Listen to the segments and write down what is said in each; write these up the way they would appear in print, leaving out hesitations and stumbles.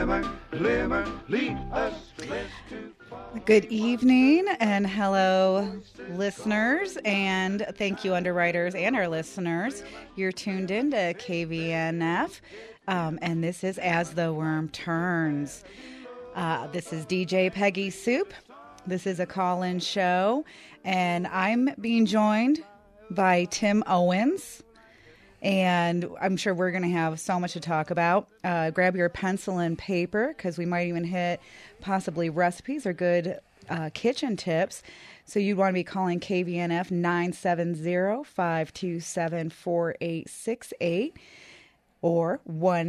glimmer, lead us less to far. Good evening and hello, listeners, and thank you, underwriters and our listeners. You're tuned in to KVNF, and this is As the Worm Turns. This is DJ Peggy Soup. This is a call-in show, and I'm being joined by Tim Owens. And I'm sure we're going to have so much to talk about. Grab your pencil and paper because we might even hit possibly recipes or good kitchen tips. So you'd want to be calling KVNF 970-527-4868 or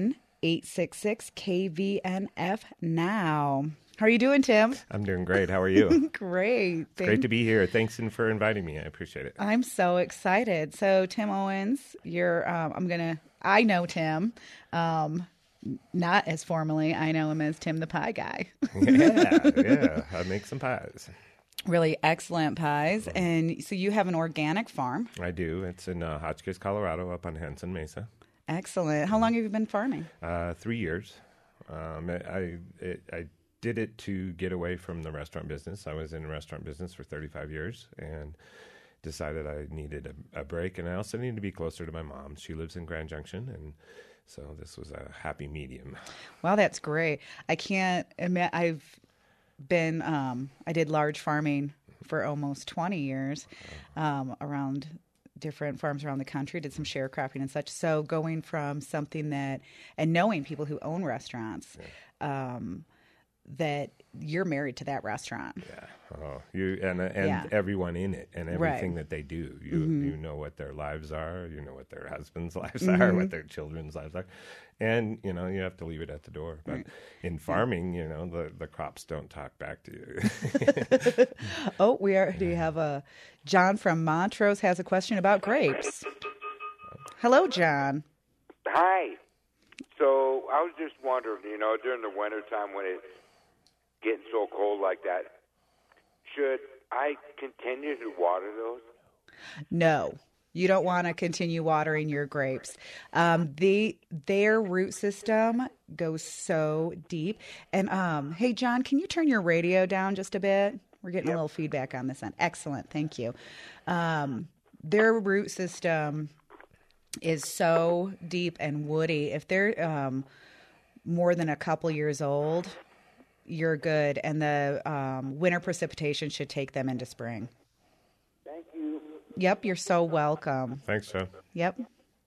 1-866-KVNF now. How are you doing, Tim? I'm doing great. How are you? Great. Great to be here. Thanks for inviting me. I appreciate it. I'm so excited. So Tim Owens, I know Tim, not as formally. I know him as Tim the Pie Guy. Yeah. I make some pies. Really excellent pies. And so you have an organic farm. I do. It's in Hotchkiss, Colorado, up on Hanson Mesa. Excellent. How long have you been farming? 3 years. I did it to get away from the restaurant business. I was in the restaurant business for 35 years and decided I needed a break. And I also needed to be closer to my mom. She lives in Grand Junction, and so this was a happy medium. Wow, that's great. I can't admit I did large farming for almost 20 years around different farms around the country, did some sharecropping and such. So going from something and knowing people who own restaurants, that you're married to that restaurant. Yeah. Oh, everyone in it and everything that they do. You know what their lives are. You know what their husbands' lives are, what their children's lives are. And, you have to leave it at the door. But in farming, the crops don't talk back to you. Do you have John from Montrose has a question about grapes. Hello, John. Hi. So I was just wondering, during the wintertime when it's getting so cold like that, should I continue to water those? No, you don't want to continue watering your grapes. Their root system goes so deep. And hey, John, can you turn your radio down just a bit? We're getting a little feedback on this end. Excellent, thank you. Their root system is so deep and woody. If they're more than a couple years old, you're good, and the winter precipitation should take them into spring. Thank you. Yep, you're so welcome. Thanks, John. Yep.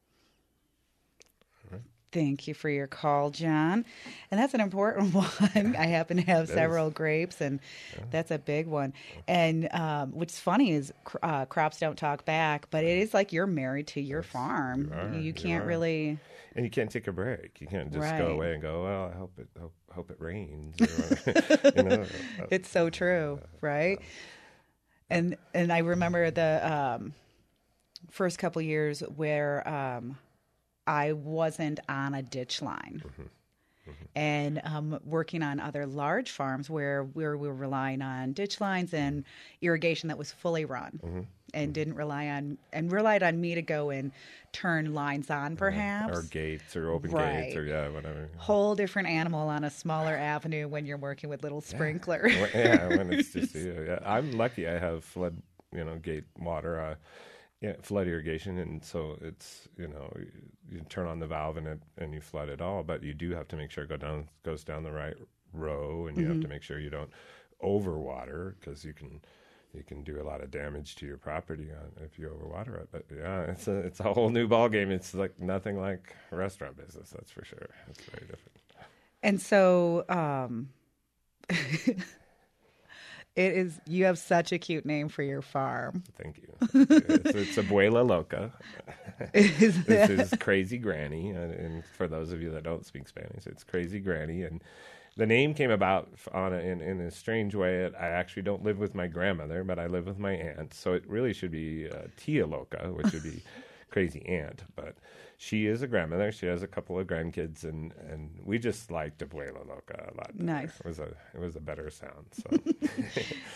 Thank you for your call, John. And that's an important one. I happen to have several grapes, and that's a big one. And what's funny is crops don't talk back, but it is like you're married to your farm. You can't really... And you can't take a break. You can't just go away and go, well, I hope it rains. It's so true, right? And I remember the first couple years where I wasn't on a ditch line. And working on other large farms where we were relying on ditch lines and irrigation that was fully run and relied on me to go and turn lines on perhaps. Or gates or open gates or whatever. Whole different animal on a smaller avenue when you're working with little sprinkler. When it's just you. Yeah. I'm lucky I have flood, gate water. Flood irrigation, and so it's you turn on the valve and you flood it all, but you do have to make sure it goes down the right row, and you have to make sure you don't overwater because you can do a lot of damage to your property if you overwater it. But it's a whole new ball game. It's like nothing like restaurant business, that's for sure. It's very different. And so it is. You have such a cute name for your farm. Thank you. It's Abuela Loca. This is Crazy Granny, and for those of you that don't speak Spanish, it's Crazy Granny. And the name came about in a strange way. I actually don't live with my grandmother, but I live with my aunt, so it really should be Tia Loca, which would be Crazy Aunt. But she is a grandmother. She has a couple of grandkids, and we just liked Abuela Loca a lot better. Nice. It was a better sound. So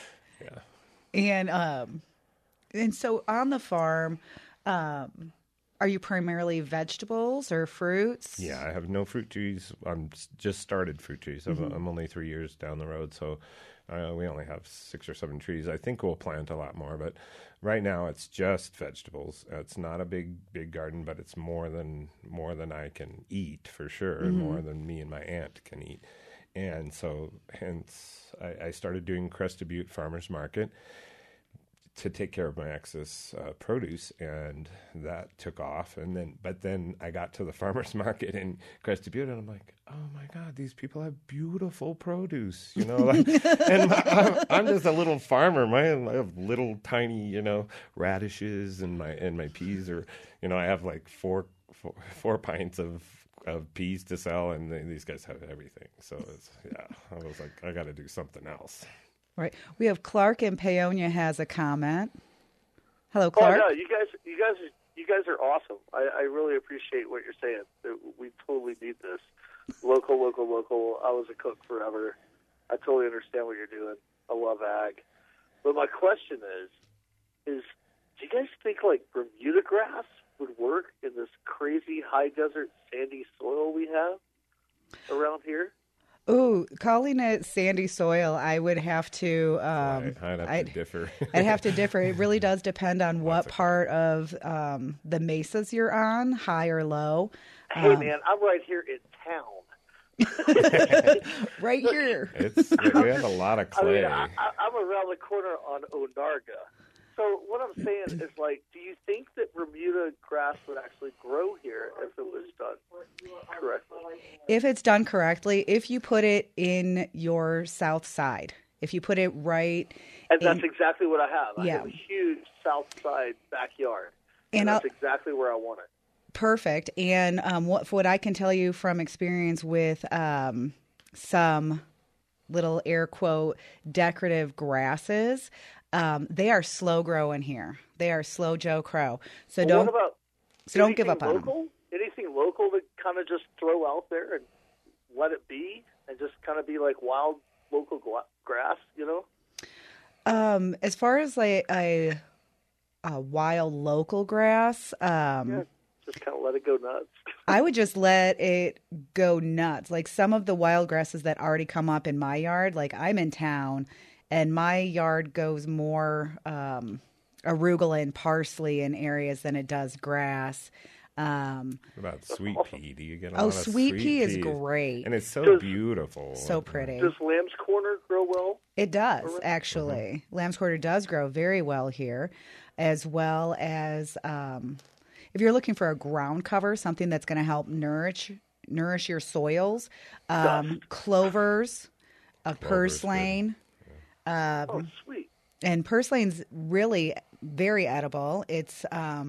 yeah. And so on the farm, Are you primarily vegetables or fruits? Yeah, I have no fruit trees. I'm just started fruit trees. I'm only 3 years down the road, so we only have 6 or 7 trees. I think we'll plant a lot more, but right now it's just vegetables. It's not a big garden, but it's more than I can eat for sure, and more than me and my aunt can eat. And so, hence, I started doing Crested Butte Farmers Market to take care of my excess produce, and that took off. But then I got to the farmers market in Crested Butte, and I'm like, oh my God, these people have beautiful produce, Like, and I'm just a little farmer. I have little tiny, radishes, and my peas are, I have like four pints of peas to sell, and these guys have everything. So I was like, I got to do something else. Right. We have Clark in Paonia has a comment. Hello, Clark. Oh no, you guys are awesome. I really appreciate what you're saying. We totally need this. Local. I was a cook forever. I totally understand what you're doing. I love ag. But my question is do you guys think like Bermuda grass would work in this crazy high desert sandy soil we have around here? Ooh, calling it sandy soil, I would have to. I'd have to differ. I'd have to differ. It really does depend on what part of the mesas you're on, high or low. Hey, man, I'm right here in town. Right here. We have a lot of clay. I'm around the corner on Onarga. So what I'm saying is, like, do you think that Bermuda grass would actually grow here if it was done correctly? If it's done correctly, if you put it in your south side, if you put it right. And that's exactly what I have. Yeah. I have a huge south side backyard. And that's exactly where I want it. Perfect. And what I can tell you from experience with some little air quote decorative grasses, they are slow growing here. They are slow Joe Crow. So don't give up on them. Anything local to kind of just throw out there and let it be, and just kind of be like wild local grass, As far as like a wild local grass, just kind of let it go nuts. I would just let it go nuts. Like some of the wild grasses that already come up in my yard, like I'm in town and my yard goes more arugula and parsley in areas than it does grass. What about sweet pea? Do you get a lot of sweet pea is peas? great. And it's so beautiful. So pretty. Does Lamb's Corner grow well? It does, actually. Lamb's Quarter does grow very well here, as well as if you're looking for a ground cover, something that's going to help nourish your soils, clovers, purslane. Sweet. And purslane's really very edible. It's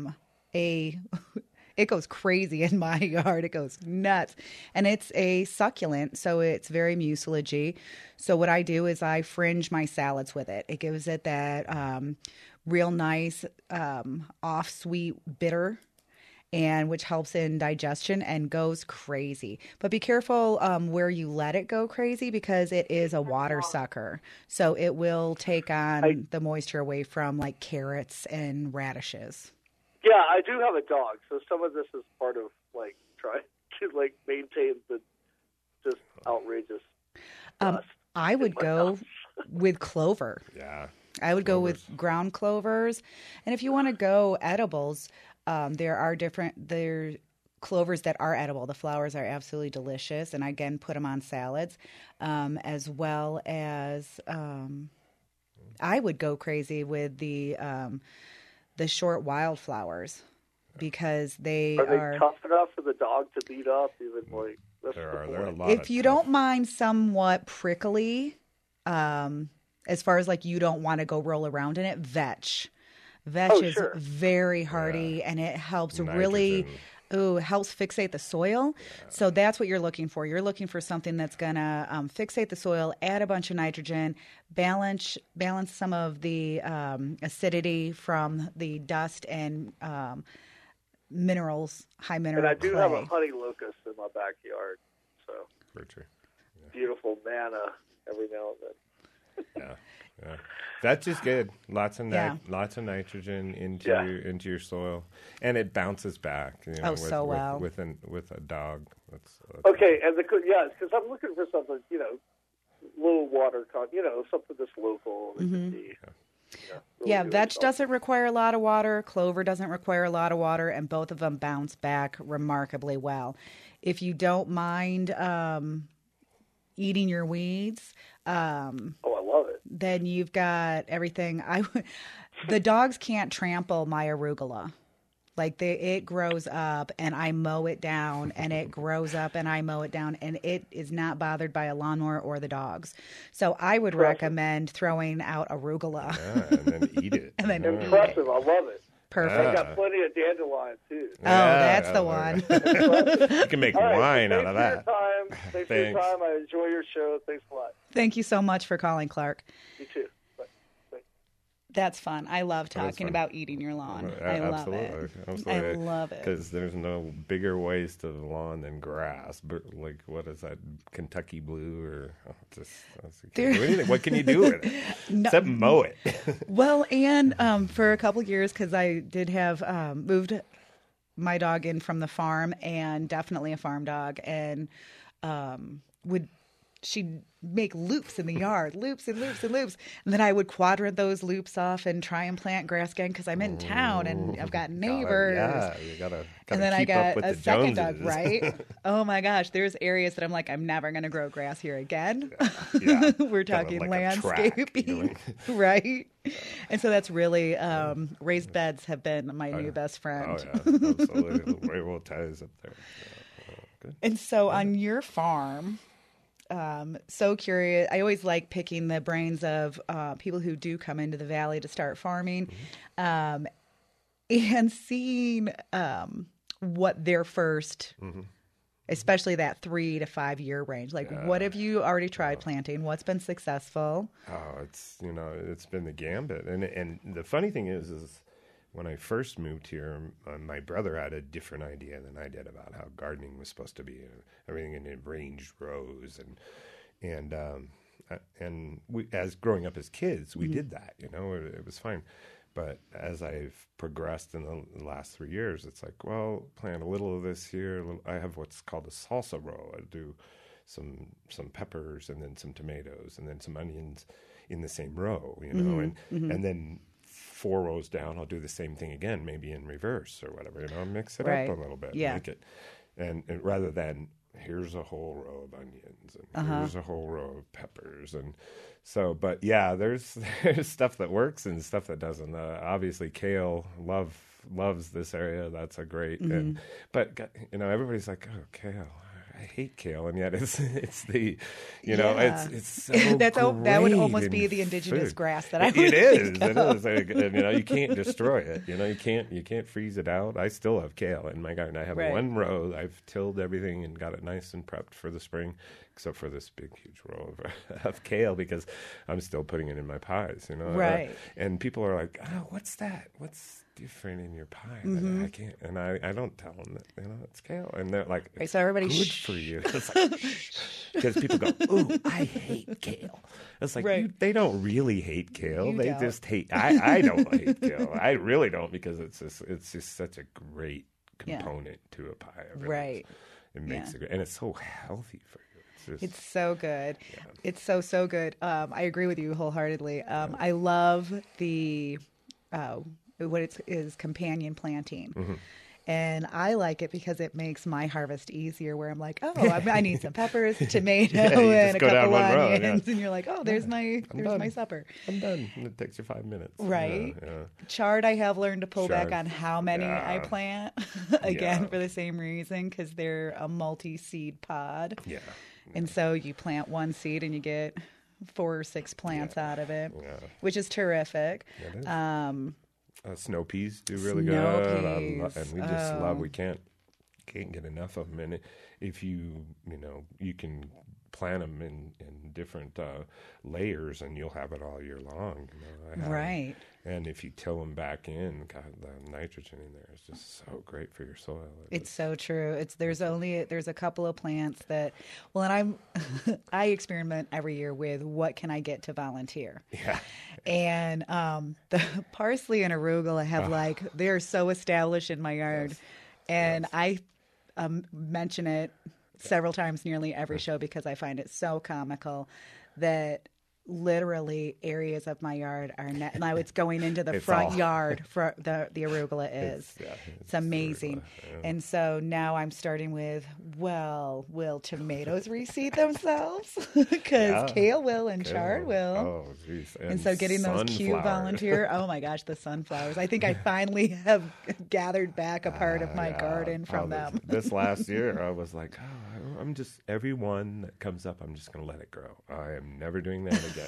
it goes crazy in my yard. It goes nuts. And it's a succulent, so it's very mucilagey. So what I do is I fringe my salads with it. It gives it that real nice off-sweet bitter, and which helps in digestion and goes crazy. But be careful where you let it go crazy, because it is a water sucker. So it will take on the moisture away from like carrots and radishes. Yeah, I do have a dog, so some of this is part of like trying to like maintain the just outrageous dust. I would go with clover. Yeah. I would go with ground clovers. And if you want to go edibles, there are clovers that are edible. The flowers are absolutely delicious. And I, again, put them on salads, as well as I would go crazy with the short wildflowers, because they are tough enough for the dog to beat up, even like there are a lot. If you don't mind somewhat prickly, as far as like you don't want to go roll around in it, vetch is very hardy, and it helps really helps fixate the soil. So that's what you're looking for. You're looking for something that's gonna fixate the soil, add a bunch of nitrogen, balance some of the acidity from the dust and minerals, high mineral. And I do clay. have a honey locust in my backyard, so Very true. beautiful manna every now and then. Yeah. That's just good. Lots of Yeah. nitrogen into Yeah. into your soil, and it bounces back. You know, Oh, so well. with a dog. That's Okay, and because I'm looking for something, low water something that's local. That can be, really Yeah, good. vetch doesn't require a lot of water. Clover doesn't require a lot of water, and both of them bounce back remarkably well. If you don't mind eating your weeds, Oh, I love it. then you've got everything. The dogs can't trample my arugula. Like it grows up and I mow it down, and it grows up and I mow it down, and it is not bothered by a lawnmower or the dogs. So I would recommend throwing out arugula. and then eat it. And then Impressive. I love it. Perfect. I got plenty of dandelion too. Oh, that's the one. You can make All right, wine out thanks of for your that. time. Thanks for your Thanks. time. I enjoy your show. Thanks a lot. Thank you so much for calling, Clark. You too. Bye. That's fun. I love That was talking fun. about eating your lawn. I love it. Absolutely. I love it. Because there's no bigger waste of the lawn than grass. But like, what is that? Kentucky blue or There- do anything. What can you do with it? Except mow it. Well, and for a couple years, because I did have moved my dog in from the farm, and definitely a farm dog, and she'd make loops in the yard, loops and loops and loops, and then I would quadrant those loops off and try and plant grass again because I'm in town and I've got neighbors. You gotta And then I keep up got with a the second dog, Joneses. right? Oh my gosh, there's areas that I'm like, I'm never going to grow grass here again. Yeah. We're Kind of talking like a track, landscaping, right? And so that's really, raised beds have been my new best friend. Oh yeah, absolutely. Railroad ties up there. Yeah. Good. And so on your farm, so curious. I always like picking the brains of people who do come into the valley to start farming, and seeing what their first, especially that 3 to 5 year range. Like, what have you already tried planting? What's been successful? Oh, it's been the gambit, and the funny thing is when I first moved here, my brother had a different idea than I did about how gardening was supposed to be. Everything in arranged rows, and we, as growing up as kids, we did that. It was fine. But as I've progressed in the last 3 years, it's like, well, plant a little of this here. I have what's called a salsa row. I do some peppers and then some tomatoes and then some onions in the same row, and then 4 rows down, I'll do the same thing again, maybe in reverse or whatever, mix it Right. up a little bit, Yeah. make it, and rather than here's a whole row of onions and here's a whole row of peppers, and so, but yeah, there's stuff that works and stuff that doesn't. Obviously, kale loves this area. That's a great, but everybody's like, oh, kale. I hate kale, and yet it's the, it's so that would great almost be in the indigenous food. grass that I would It is. think It of. is. And, you can't destroy it. You can't freeze it out. I still have kale in my garden. I have Right. one row. I've tilled everything and got it nice and prepped for the spring, except for this big, huge row of kale because I'm still putting it in my pies. Right. And people are like, "Oh, what's that? What's different in your pie?" That I can't, and I don't tell them that it's kale, and they're like, Right, so everybody good for you. It's like, because people go, "Ooh, I hate kale." It's like Right. they don't really hate kale. You They don't. just hate. I don't hate kale. I really don't because it's just such a great Yeah. component to a pie. It really Right. is. It makes it, and it's so healthy for you. It's It's so good. It's so good. I agree with you wholeheartedly. I love the what it is companion planting. And I like it because it makes my harvest easier where I'm like, oh, I need some peppers, tomato, Yeah, you and just a go down couple one row, onions. yeah. And you're like, oh, there's my done. supper. I'm done. And it takes you 5 minutes. Right. Yeah. Chard, I have learned to pull back Chard. on how many I Yeah. plant, again, Yeah. for the same reason, because they're a multi-seed pod. Yeah. And so you plant one seed and you get 4 or 6 plants out of it, Yeah. which is terrific. It is. Snow peas do really good, Snow and peas. we just love. We can't get enough of them. And if you can plant them in different layers, and you'll have it all year long. You know, Right. And if you till them back in, God, the nitrogen in there is just so great for your soil. It's so true. There's a couple of plants that, well, and I experiment every year with what can I get to volunteer. Yeah. And the parsley and arugula have they're so established in my yard, and I mention it several times nearly every show because I find it so comical that literally areas of my yard are now it's going into the front yard for the arugula is. It's amazing. And so now I'm starting with, well, will tomatoes reseed themselves? Because kale will and chard will. Oh, geez. And so getting those cute volunteer, oh my gosh, the sunflowers. I think I finally have gathered back a part of my garden from them. This last year, I was like, I'm just, every one that comes up, I'm just going to let it grow. I am never doing that again.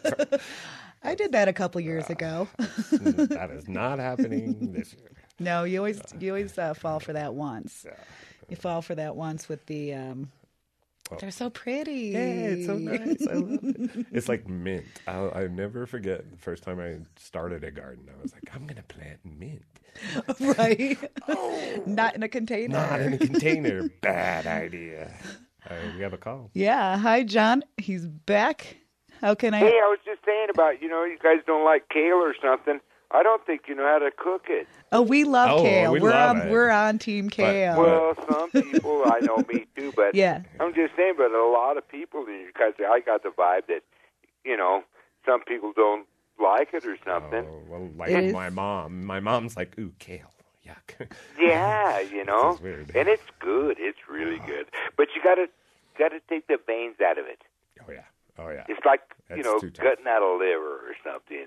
I did that a couple years ago. That is not happening this year. No, you always fall for that once. Yeah. You fall for that once with the. They're so pretty. Yeah, it's so nice. I love it. It's like mint. I'll never forget the first time I started a garden. I was like, I'm going to plant mint. Right. Not in a container. Not in a container. Bad idea. We have a call. Yeah. Hi, John. He's back. How can I? Hey, I was just saying about, you guys don't like kale or something. I don't think you know how to cook it. Oh, we love kale. We love it. We're on Team Kale. Well, some people, I know me too, but Yeah. I'm just saying, but a lot of people, because I got the vibe that, some people don't like it or something. Oh, well, like my mom. My mom's like, ooh, kale. Yuck. Yeah, This is weird. and it's good. It's really good. But you gotta take the veins out of it. Oh, yeah. It's like, That's too tough. gutting out a liver or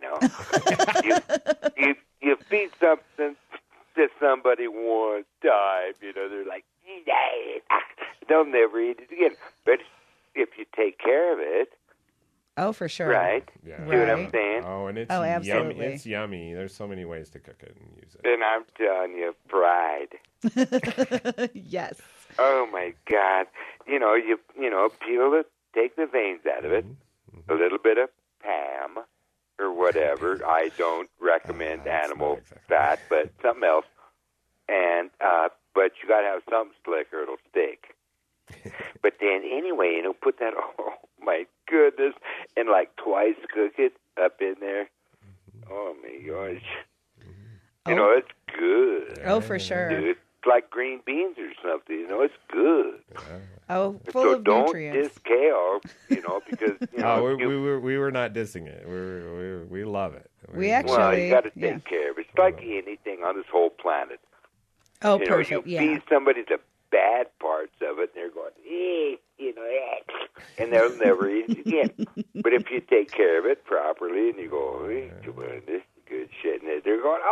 something, you feed something that somebody one time, they're like, they'll never eat it again. But if you take care of it, Oh, for sure. right? Yeah. See what I'm saying? Oh, and it's absolutely. yummy. It's yummy. There's so many ways to cook it and use it. Then I'm telling you, fried. Yes. Oh my God! You peel it, take the veins out of it, a little bit of Pam or whatever. I don't recommend That's animal not exactly- fat, but something else. And but you got to have something slick or it'll stick. But then anyway, put that. Oh my goodness! And like twice cook it up in there. Oh my gosh! It's good. Oh, for sure. Dude, it's like green beans or something. It's good. Oh, full So of don't nutrients. diss kale, because we were not dissing it. We love it. We actually- well, you got to take yeah. care of it. It's like anything on this whole planet. Oh, You perfect. Yeah. feed somebody the bad parts of it, and they're going, and they'll never eat it again. But if you take care of it properly, and you go, this is good shit, and they're going,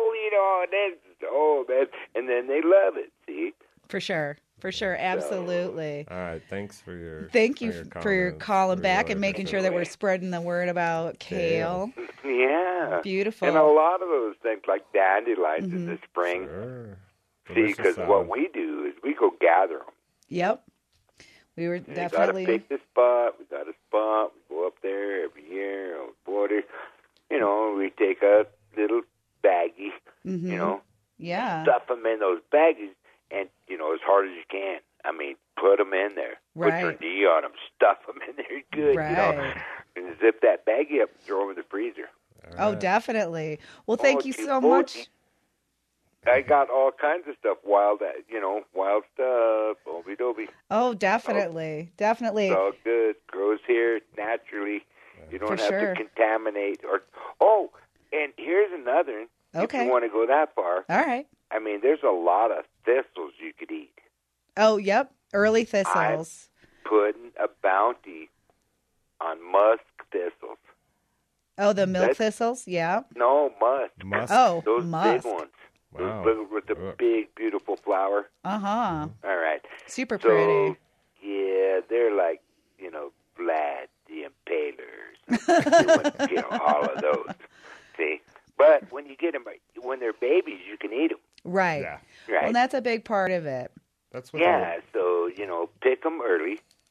that, and then they love it. See. For sure. Absolutely. All right. Thanks for your. Thank you for your comments. calling We back really and making appreciate sure it. that we're spreading the word about kale. Yeah. Beautiful. And a lot of those things, like dandelions in the spring. Sure. See, Delicious because salad. what we do is we go gather them. Yep. We were You got to definitely. pick the spot. We got a spot. We go up there every year on the border. We take a little baggie, Yeah. stuff them in those baggies, and, as hard as you can. I mean, put them in there. Right. Put your knee on them. Stuff them in there good, Right. and zip that baggie up and throw them in the freezer. Oh, definitely. Well, thank you so much. I got all kinds of stuff, wild stuff, Obi-Doby. Oh, definitely. It's all good. Grows here naturally. You don't For have sure. to contaminate. And here's another one. If Okay. you want to go that far. All right. I mean, there's a lot of thistles you could eat. Oh, yep. Early thistles. Putting a bounty on musk thistles. Oh, the milk thistles? Yeah. No, musk. Musk. Oh, Those musk. big ones. Wow. Those little with the big, beautiful flower. Uh-huh. All right. Super So, pretty. yeah, they're like, Vlad the Impaler. You wouldn't get all of those. See? But when you get them, when they're babies, you can eat them. Right. Yeah. Right? Well, that's a big part of it. That's what. Yeah, so, pick them early.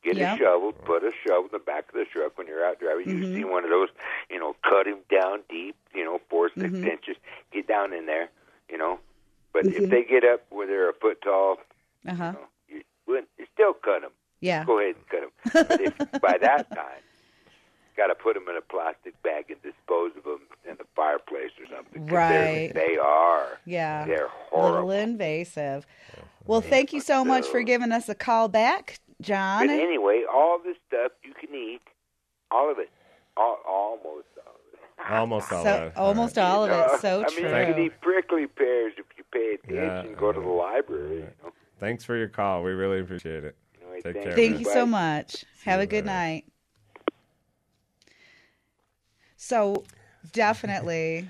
Get Yep. a shovel, put a shovel in the back of the truck when you're out driving. You see one of those, cut him down deep, 4 6 inches. Get down in there, But if they get up where they're a foot tall, Uh-huh. you still cut them. Yeah. Go ahead and cut them. But if, by that time, got to put them in a plastic bag and dispose of them in the fireplace or something. 'Cause Right. They are. Yeah. They're A horrible. little invasive. Well, thank you so much for giving us a call back, John. But anyway, all this stuff you can eat, all of it, almost all of it. Almost all So of it. almost all of it. So I mean, true. you can eat prickly pears if you pay attention. Yeah. Go to the library. Thanks for your call. We really appreciate it. Anyway, Take thank care. Thank man. you so much. Have a good night. So definitely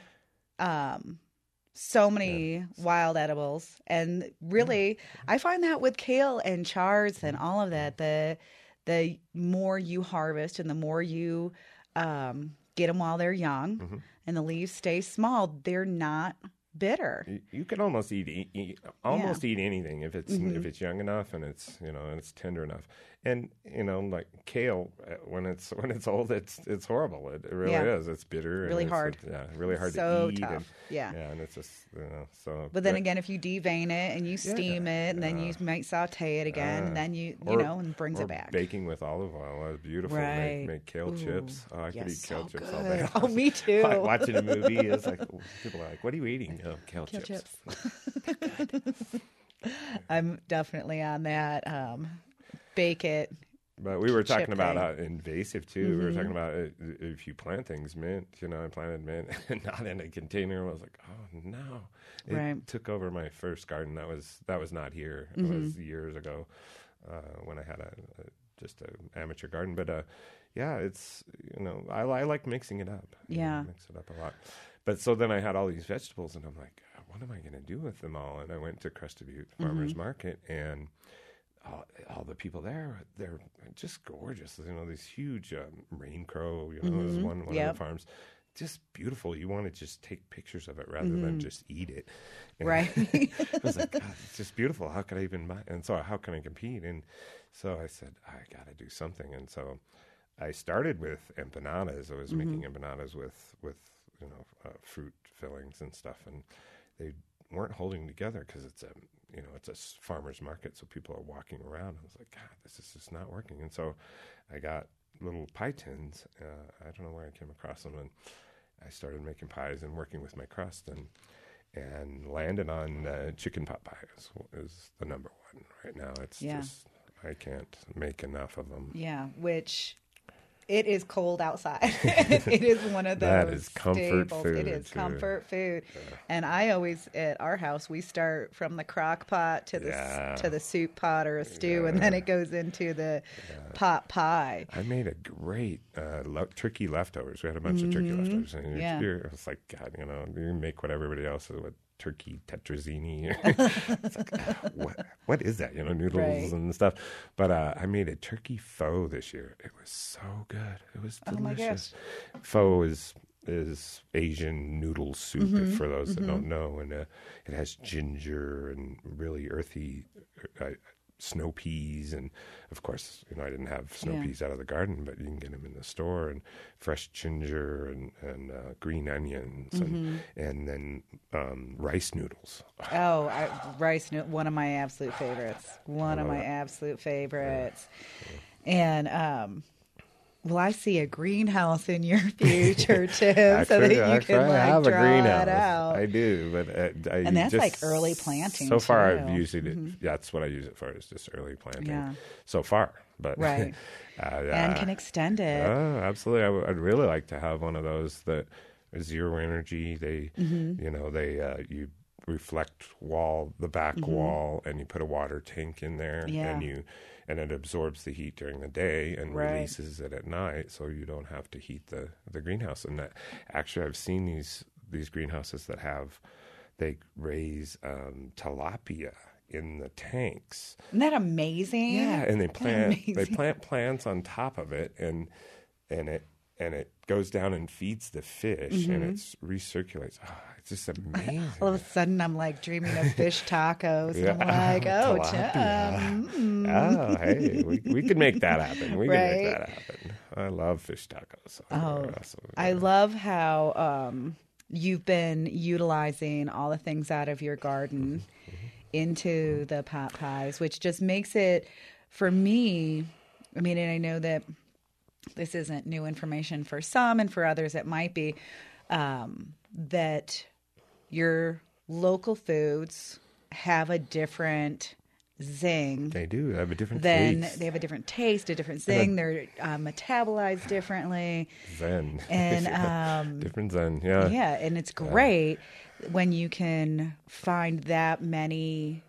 so many wild edibles, and really I find that with kale and chards and all of that, the more you harvest and the more you get them while they're young and the leaves stay small, they're not bitter. You can almost eat anything if it's young enough and it's and it's tender enough. And like kale, when it's old, it's horrible. It really is. It's bitter. And Really it's, hard. really hard So to eat. tough. And, Yeah. and it's just so. But then again, if you devein it and you steam it, and then you might saute it again, and then you and brings or it back. Baking with olive oil is beautiful. Right. Make kale Ooh. chips. Oh, I could Yes, eat kale so chips all good. day. Oh, me too. Watching a movie is like people are like, "What are you eating?" Oh, kale chips. I'm definitely on that. Bake it. But we were talking chip about thing. invasive too. We were talking about if you plant things, mint. I planted mint, not in a container. I was like, oh no! It Right. took over my first garden. That was not here. It was years ago when I had just an amateur garden. But yeah, it's I like mixing it up. Yeah. Mix it up a lot. But so then I had all these vegetables, and I'm like, what am I going to do with them all? And I went to Crested Butte Farmers Market, and all the people there, they're just gorgeous. These huge rain crow, is one of the farms. Just beautiful. You want to just take pictures of it rather than just eat it. And Right. I was like, God, it's just beautiful. How could I even buy? And so how can I compete? And so I said, I got to do something. And so I started with empanadas. I was making empanadas with fruit fillings and stuff, and they weren't holding together because it's a farmer's market, so people are walking around. I was like, God, this is just not working. And so I got little pie tins. I don't know where I came across them, and I started making pies and working with my crust, and landed on chicken pot pie is the number one right now. It's just I can't make enough of them. Yeah, which it is cold outside. It is one of those That is comfort staples. food, It is too. comfort food. And I always, at our house, we start from the crock pot to the soup pot or a stew, and then it goes into the pot pie. I made a great turkey leftovers. We had a bunch of turkey leftovers. And it was like, God, you make what everybody else is with turkey tetrazzini. It's like, what is that? Noodles Right. and stuff. But I made a turkey pho this year. It was so good. It was delicious. Oh my gosh. Pho is Asian noodle soup, for those that don't know, and it has ginger and really earthy snow peas, and of course, I didn't have snow peas out of the garden, but you can get them in the store, and fresh ginger and green onions, and then rice noodles. Oh, rice noodle, one of my absolute favorites. And well, I see a greenhouse in your future, Tim, so that you can I have a draw greenhouse. it out. I do, but And that's like early planting, So far, too. I've used it. That's what I use it for. Is just early planting. Yeah. So far, but Right. And can extend it. Oh, absolutely. I'd really like to have one of those that is zero energy. They, you reflect the back wall, and you put a water tank in there, and it absorbs the heat during the day and releases it at night, so you don't have to heat the greenhouse. And that actually, I've seen these greenhouses that they raise tilapia in the tanks. Isn't that amazing? Yeah, and they Isn't that plant amazing? plants on top of it, and it and it goes down and feeds the fish, and it's recirculates. Oh, it's just amazing. All of a sudden, I'm like dreaming of fish tacos. Yeah. And I'm like, oh, Tilapia. Oh, hey, we can make that happen. We can make that happen. I love fish tacos. I love how you've been utilizing all the things out of your garden into the pot pies, which just makes it, for me, I mean, and I know that this isn't new information for some, and for others it might be, that your local foods have a different zing. They do. They have a different Then taste. they have a different taste, a different zing. They're metabolized differently. Zen. And different zen. Yeah. yeah, and it's great when you can find that many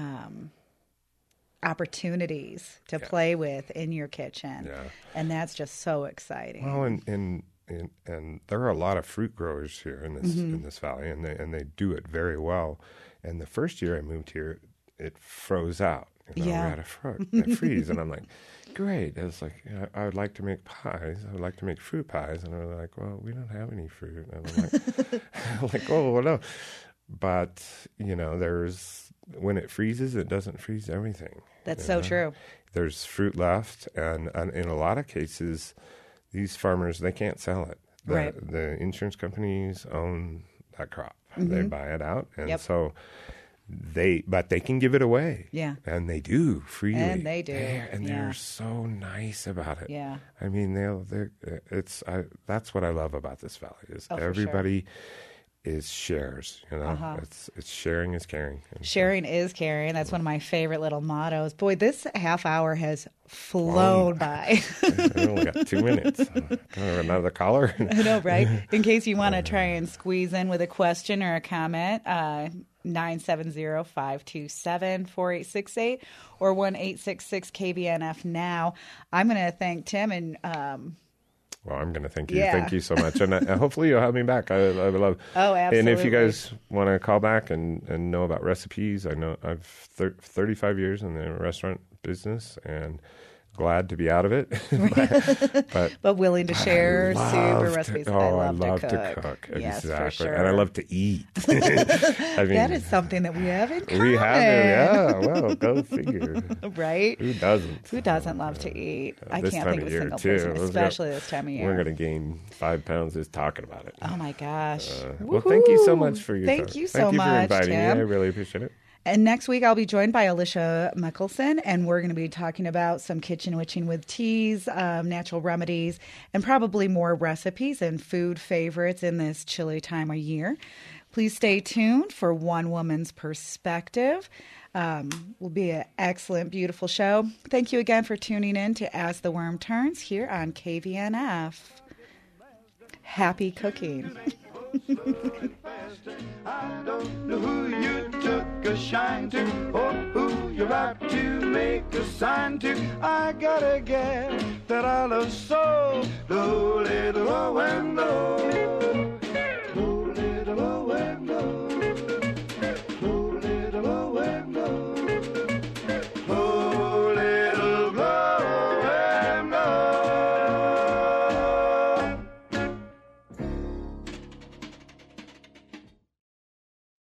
opportunities to play with in your kitchen. Yeah. And that's just so exciting. Well, and there are a lot of fruit growers here in this valley, and they do it very well. And the first year I moved here, it froze out. You know, Yeah. we had a freeze, and I'm like, great. I was like, I would like to make pies. I would like to make fruit pies, and they're like, well, we don't have any fruit. And I'm like, oh, well, no. But you know, when it freezes, it doesn't freeze everything. That's so true. There's fruit left, and in a lot of cases, these farmers, they can't sell it. The insurance companies own that crop. They buy it out, and so but they can give it away. Yeah. And they do freely. And they do. They're so nice about it. Yeah. I mean, that's what I love about this valley is everybody is shares, you know. It's sharing is caring. And Sharing is caring. That's one of my favorite little mottos. Boy, this half hour has flown by. I only got 2 minutes. Kind of another caller. I know, right? In case you want to try and squeeze in with a question or a comment, 970-527-4868 or 1-866-KVNF now. I'm going to thank Tim and well, I'm going to thank you. Yeah. Thank you so much. And hopefully you'll have me back. I would love. Oh, absolutely. And if you guys want to call back and know about recipes, I know I've 35 years in the restaurant business and glad to be out of it. but willing to share super recipes. I love to cook. Yes, exactly. for sure. And I love to eat. I mean, that is something that we have in common. we have it. Yeah. Well, go figure. Right? Who doesn't? Who doesn't love to eat? I This can't time think of of a year, single too. person, Let's go. especially this time of year. We're going to gain 5 pounds just talking about it. Oh my gosh. Well, thank you so much for your Thank time. you so Thank you much, for inviting me. Tim. I really appreciate it. And next week, I'll be joined by Alicia Mickelson, and we're going to be talking about some kitchen witching with teas, natural remedies, and probably more recipes and food favorites in this chilly time of year. Please stay tuned for One Woman's Perspective. Will be an excellent, beautiful show. Thank you again for tuning in to As the Worm Turns here on KVNF. Happy cooking. I don't know who you took a shine to or who you're about to make a sign to. I gotta get that I love so low, little low and low.